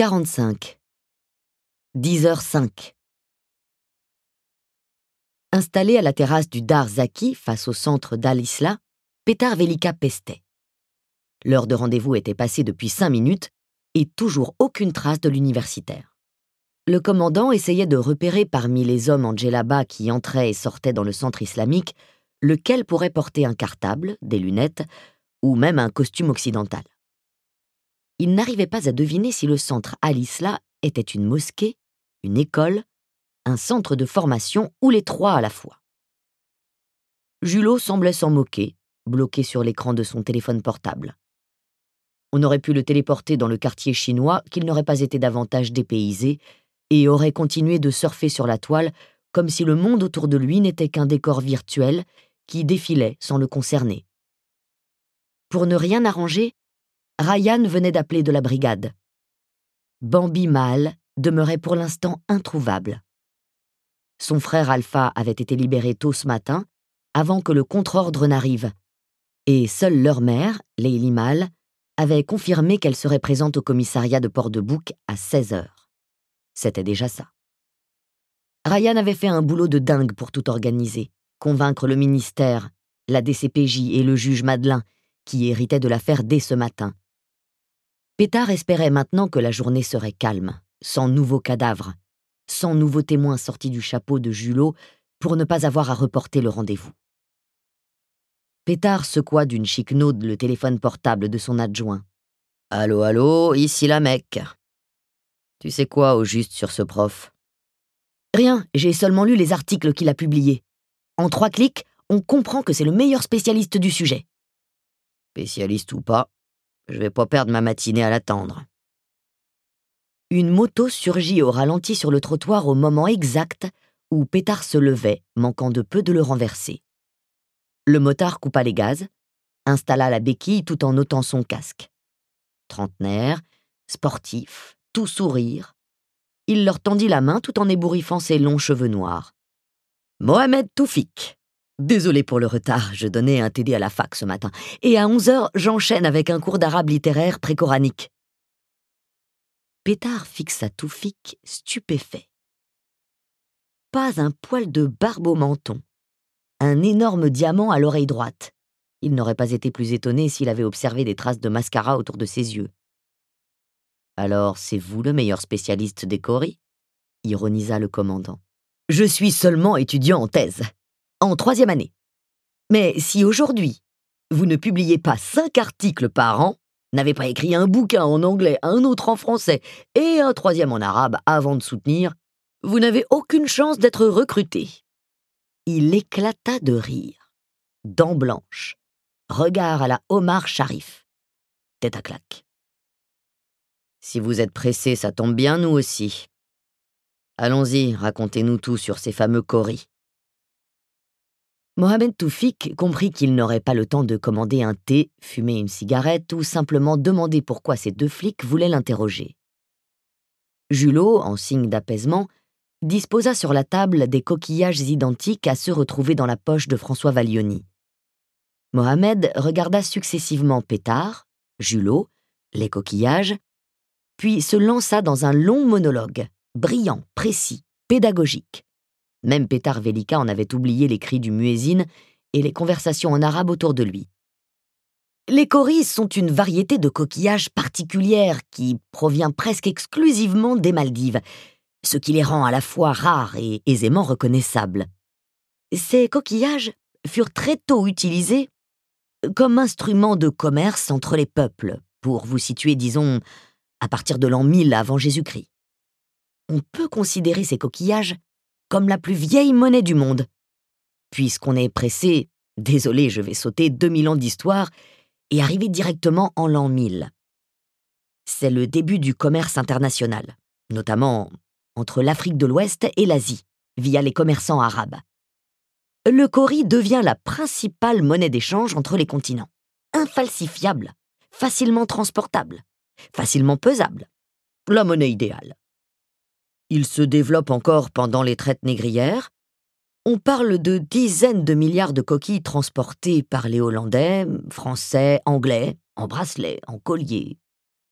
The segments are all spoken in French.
10h45. 10h05. Installé à la terrasse du Dar Zaki, face au centre d'Al-Isla, Petar Velika pestait. L'heure de rendez-vous était passée depuis 5 minutes et toujours aucune trace de l'universitaire. Le commandant essayait de repérer parmi les hommes en djellaba qui entraient et sortaient dans le centre islamique lequel pourrait porter un cartable, des lunettes ou même un costume occidental. Il n'arrivait pas à deviner si le centre Al-Isla était une mosquée, une école, un centre de formation ou les trois à la fois. Julot semblait s'en moquer, bloqué sur l'écran de son téléphone portable. On aurait pu le téléporter dans le quartier chinois qu'il n'aurait pas été davantage dépaysé et aurait continué de surfer sur la toile comme si le monde autour de lui n'était qu'un décor virtuel qui défilait sans le concerner. Pour ne rien arranger, Ryan venait d'appeler de la brigade. Bambi Mahal demeurait pour l'instant introuvable. Son frère Alpha avait été libéré tôt ce matin, avant que le contre-ordre n'arrive, et seule leur mère, Leili Mahal, avait confirmé qu'elle serait présente au commissariat de Port-de-Bouc à 16h. C'était déjà ça. Ryan avait fait un boulot de dingue pour tout organiser, convaincre le ministère, la DCPJ et le juge Madelin, qui héritait de l'affaire dès ce matin. Petar espérait maintenant que la journée serait calme, sans nouveaux cadavres, sans nouveaux témoins sortis du chapeau de Julot pour ne pas avoir à reporter le rendez-vous. Petar secoua d'une chiquenaude le téléphone portable de son adjoint. « Allô, allô, ici la Mecque. Tu sais quoi au juste sur ce prof ?»« Rien, j'ai seulement lu les articles qu'il a publiés. En 3 clics, on comprend que c'est le meilleur spécialiste du sujet. » « Spécialiste ou pas, je vais pas perdre ma matinée à l'attendre. » Une moto surgit au ralenti sur le trottoir au moment exact où Petar se levait, manquant de peu de le renverser. Le motard coupa les gaz, installa la béquille tout en ôtant son casque. Trentenaire, sportif, tout sourire, il leur tendit la main tout en ébouriffant ses longs cheveux noirs. « Mohamed Toufik. Désolé pour le retard, je donnais un TD à la fac ce matin, et à 11h, j'enchaîne avec un cours d'arabe littéraire pré-coranique. » Petar fixa Toufik stupéfait. Pas un poil de barbe au menton. Un énorme diamant à l'oreille droite. Il n'aurait pas été plus étonné s'il avait observé des traces de mascara autour de ses yeux. « Alors, c'est vous le meilleur spécialiste des coris ?» ironisa le commandant. « Je suis seulement étudiant en thèse, en 3e année. Mais si aujourd'hui, vous ne publiez pas 5 articles par an, n'avez pas écrit un bouquin en anglais, un autre en français et un 3e en arabe avant de soutenir, vous n'avez aucune chance d'être recruté. » Il éclata de rire. Dents blanches. Regard à la Omar Sharif. Tête à claque. « Si vous êtes pressé, ça tombe bien, nous aussi. Allons-y, racontez-nous tout sur ces fameux coris. » Mohamed Toufik comprit qu'il n'aurait pas le temps de commander un thé, fumer une cigarette ou simplement demander pourquoi ces 2 flics voulaient l'interroger. Julot, en signe d'apaisement, disposa sur la table des coquillages identiques à ceux retrouvés dans la poche de François Valioni. Mohamed regarda successivement Petar, Julot, les coquillages, puis se lança dans un long monologue, brillant, précis, pédagogique. Même Petar Velika en avait oublié les cris du muezzin et les conversations en arabe autour de lui. Les coris sont une variété de coquillages particulière qui provient presque exclusivement des Maldives, ce qui les rend à la fois rares et aisément reconnaissables. Ces coquillages furent très tôt utilisés comme instrument de commerce entre les peuples, pour vous situer, disons, à partir de l'an 1000 avant Jésus-Christ. On peut considérer ces coquillages comme la plus vieille monnaie du monde. Puisqu'on est pressé, désolé, je vais sauter 2000 ans d'histoire et arriver directement en l'an 1000. C'est le début du commerce international, notamment entre l'Afrique de l'Ouest et l'Asie, via les commerçants arabes. Le cori devient la principale monnaie d'échange entre les continents. Infalsifiable, facilement transportable, facilement pesable. La monnaie idéale. Il se développe encore pendant les traites négrières. On parle de dizaines de milliards de coquilles transportées par les Hollandais, Français, Anglais, en bracelets, en colliers.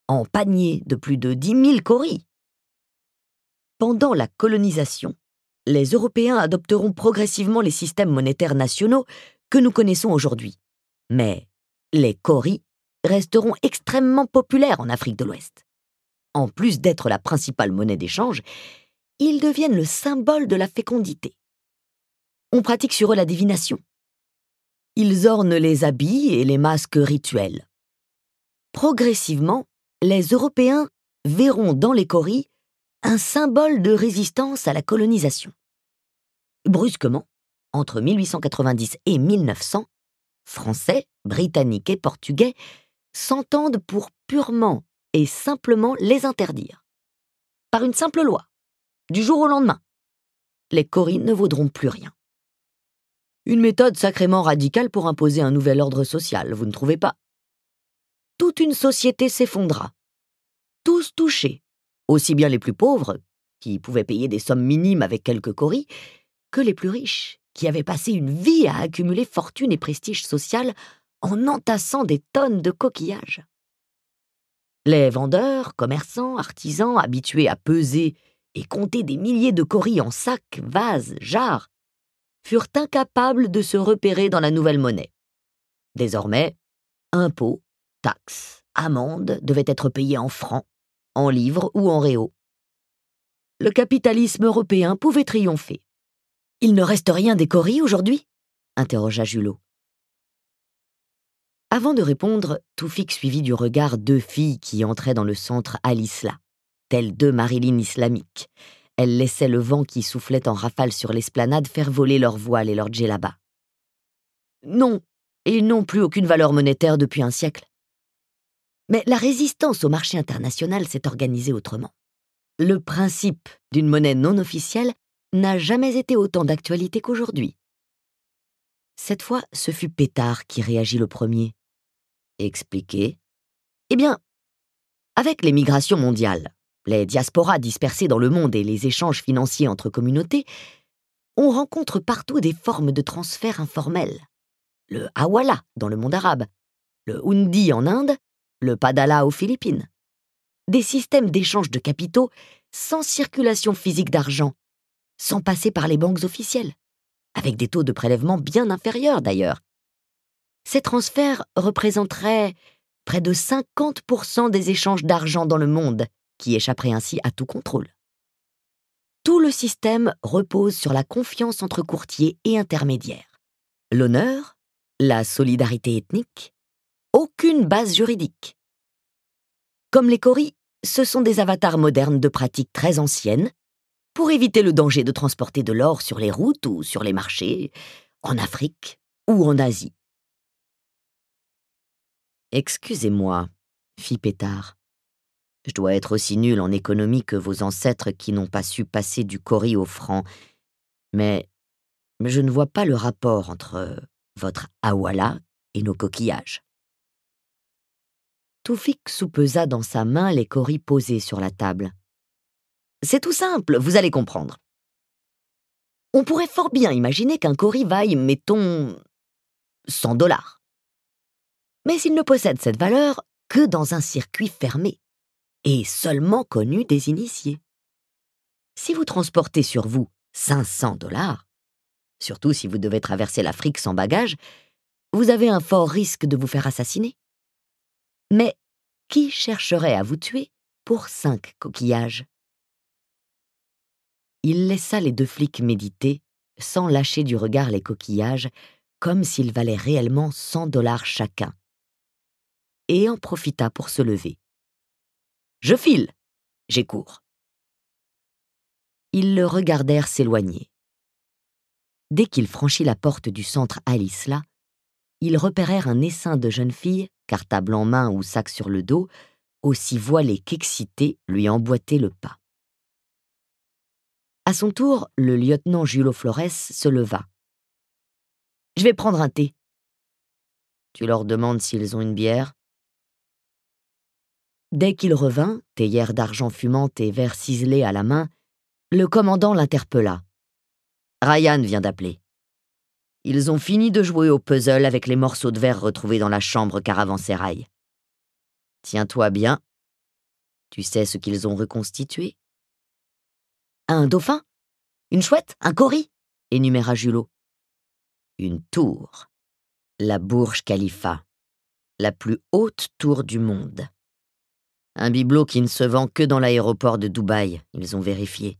en paniers de plus de 10 000 kauris. Pendant la colonisation, les Européens adopteront progressivement les systèmes monétaires nationaux que nous connaissons aujourd'hui. Mais les kauris resteront extrêmement populaires en Afrique de l'Ouest. En plus d'être la principale monnaie d'échange, ils deviennent le symbole de la fécondité. On pratique sur eux la divination. Ils ornent les habits et les masques rituels. Progressivement, les Européens verront dans les kauris un symbole de résistance à la colonisation. Brusquement, entre 1890 et 1900, Français, Britanniques et Portugais s'entendent pour purement et simplement les interdire. Par une simple loi, du jour au lendemain, les kauris ne vaudront plus rien. Une méthode sacrément radicale pour imposer un nouvel ordre social, vous ne trouvez pas? Toute une société s'effondra. Tous touchés, aussi bien les plus pauvres, qui pouvaient payer des sommes minimes avec quelques kauris, que les plus riches, qui avaient passé une vie à accumuler fortune et prestige social en entassant des tonnes de coquillages. Les vendeurs, commerçants, artisans, habitués à peser et compter des milliers de kauris en sacs, vases, jarres, furent incapables de se repérer dans la nouvelle monnaie. Désormais, impôts, taxes, amendes devaient être payés en francs, en livres ou en réaux. Le capitalisme européen pouvait triompher. « Il ne reste rien des kauris aujourd'hui » interrogea Julot. Avant de répondre, Toufik suivit du regard deux filles qui entraient dans le centre à l'isla, telles deux Marilyn islamiques. Elles laissaient le vent qui soufflait en rafale sur l'esplanade faire voler leurs voiles et leurs djellabas. Non, ils n'ont plus aucune valeur monétaire depuis un siècle. Mais la résistance au marché international s'est organisée autrement. Le principe d'une monnaie non officielle n'a jamais été autant d'actualité qu'aujourd'hui. Cette fois, ce fut Pétard qui réagit le premier. Expliquez. Eh bien, avec les migrations mondiales, les diasporas dispersées dans le monde et les échanges financiers entre communautés, on rencontre partout des formes de transfert informels. Le hawala dans le monde arabe, le hundi en Inde, le padala aux Philippines. Des systèmes d'échange de capitaux sans circulation physique d'argent, sans passer par les banques officielles, avec des taux de prélèvement bien inférieurs d'ailleurs. Ces transferts représenteraient près de 50% des échanges d'argent dans le monde, qui échapperaient ainsi à tout contrôle. Tout le système repose sur la confiance entre courtiers et intermédiaires. L'honneur, la solidarité ethnique, aucune base juridique. Comme les kauris, ce sont des avatars modernes de pratiques très anciennes pour éviter le danger de transporter de l'or sur les routes ou sur les marchés, en Afrique ou en Asie. « Excusez-moi, fit Pétard. Je dois être aussi nul en économie que vos ancêtres qui n'ont pas su passer du kauri au franc, mais je ne vois pas le rapport entre votre hawala et nos coquillages. » Toufik soupesa dans sa main les kauris posés sur la table. « C'est tout simple, vous allez comprendre. On pourrait fort bien imaginer qu'un kauri vaille, mettons, $100. Mais il ne possède cette valeur que dans un circuit fermé, et seulement connu des initiés. Si vous transportez sur vous $500, surtout si vous devez traverser l'Afrique sans bagages, vous avez un fort risque de vous faire assassiner. Mais qui chercherait à vous tuer pour 5 coquillages ? Il laissa les deux flics méditer, sans lâcher du regard les coquillages, comme s'ils valaient réellement $100 chacun, et en profita pour se lever. « Je file, j'ai cours. » Ils le regardèrent s'éloigner. Dès qu'il franchit la porte du centre à l'isla, ils repérèrent un essaim de jeunes filles, cartable en main ou sac sur le dos, aussi voilées qu'excitées, lui emboîter le pas. À son tour, le lieutenant Julot Flores se leva. « Je vais prendre un thé. » « Tu leur demandes s'ils ont une bière ?» Dès qu'il revint, théière d'argent fumante et verre ciselé à la main, le commandant l'interpella. « Ryan vient d'appeler. Ils ont fini de jouer au puzzle avec les morceaux de verre retrouvés dans la chambre caravansérail. Tiens-toi bien, Tu sais ce qu'ils ont reconstitué? Un dauphin? Une chouette? Un kauri? Énuméra Julot. Une tour. La Burj Khalifa. La plus haute tour du monde. Un bibelot qui ne se vend que dans l'aéroport de Dubaï, ils ont vérifié.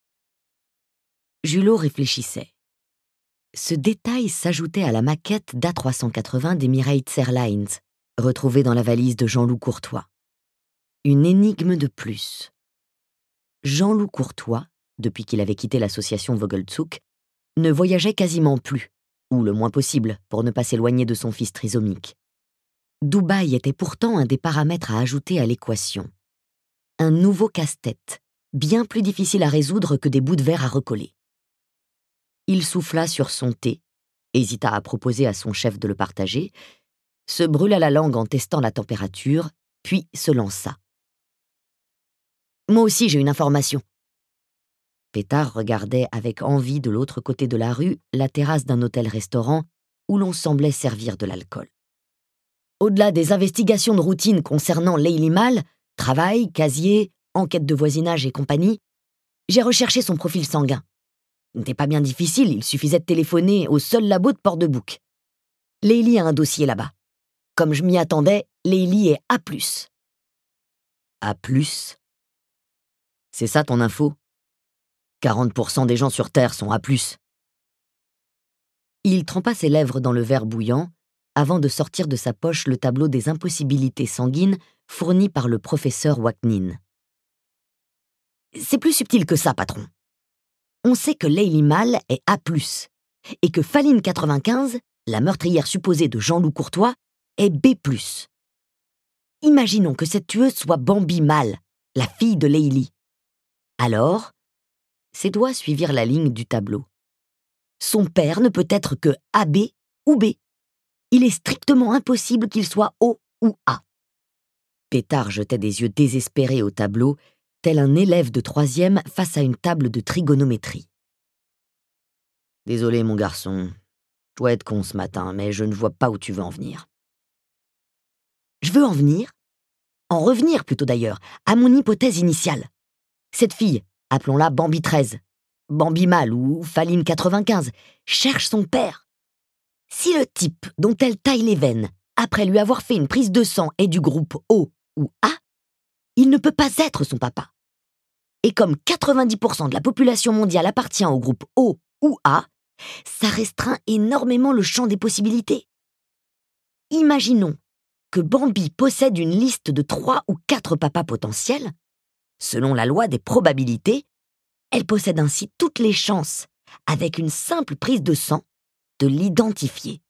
Julot réfléchissait. Ce détail s'ajoutait à la maquette d'A380 d'Emirates Airlines, retrouvée dans la valise de Jean-Loup Courtois. Une énigme de plus. Jean-Loup Courtois, depuis qu'il avait quitté l'association Vogelzug, ne voyageait quasiment plus, ou le moins possible pour ne pas s'éloigner de son fils trisomique. Dubaï était pourtant un des paramètres à ajouter à l'équation. Un nouveau casse-tête, bien plus difficile à résoudre que des bouts de verre à recoller. Il souffla sur son thé, hésita à proposer à son chef de le partager, se brûla la langue en testant la température, puis se lança. « Moi aussi, j'ai une information. » Pétard regardait avec envie de l'autre côté de la rue la terrasse d'un hôtel-restaurant où l'on semblait servir de l'alcool. Au-delà des investigations de routine concernant Leili Mal, travail, casier, enquête de voisinage et compagnie, j'ai recherché son profil sanguin. Ce n'était pas bien difficile, il suffisait de téléphoner au seul labo de Port-de-Bouc. Leili a un dossier là-bas. Comme je m'y attendais, Leili est A+. A+? C'est ça ton info? 40% des gens sur Terre sont A+. Il trempa ses lèvres dans le verre bouillant avant de sortir de sa poche le tableau des impossibilités sanguines fourni par le professeur Waknin. C'est plus subtil que ça, patron. On sait que Leili Mal est A+, et que Faline 95, la meurtrière supposée de Jean-Loup Courtois, est B+. Imaginons que cette tueuse soit Bambi Mal, la fille de Leili. Alors, ses doigts suivirent la ligne du tableau. Son père ne peut être que AB ou B. Il est strictement impossible qu'il soit O ou A. Pétard jetait des yeux désespérés au tableau, tel un élève de 3e face à une table de trigonométrie. « Désolé, mon garçon. Je dois être con ce matin, mais je ne vois pas où tu veux en venir. » Je veux en venir, en revenir plutôt d'ailleurs, à mon hypothèse initiale. Cette fille, appelons-la Bambi 13, Bambi Mal ou Faline 95, cherche son père. Si le type dont elle taille les veines, après lui avoir fait une prise de sang, est du groupe O ou A, il ne peut pas être son papa. Et comme 90% de la population mondiale appartient au groupe O ou A, ça restreint énormément le champ des possibilités. Imaginons que Bambi possède une liste de 3 ou 4 papas potentiels. Selon la loi des probabilités, elle possède ainsi toutes les chances, avec une simple prise de sang, de l'identifier.